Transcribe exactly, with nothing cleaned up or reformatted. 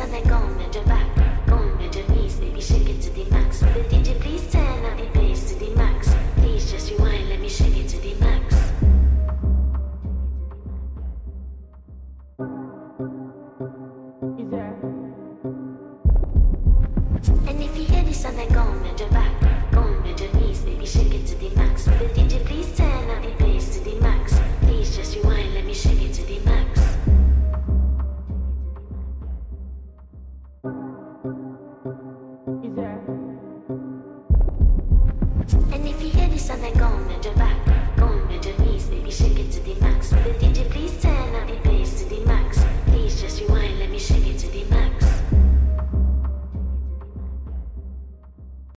and then go on bend your back. Go on bend your knees, baby, shake it to the max. Will the D J please turn up the bass to the max? Please just rewind, let me shake it to the max. And if you hear this and then go on bend your back. Go on bend your knees, baby, shake it to the max. Will the D J please turn up the bass to the max? Please just rewind, let me shake it to the max. And if you hear this and then go on bend your back.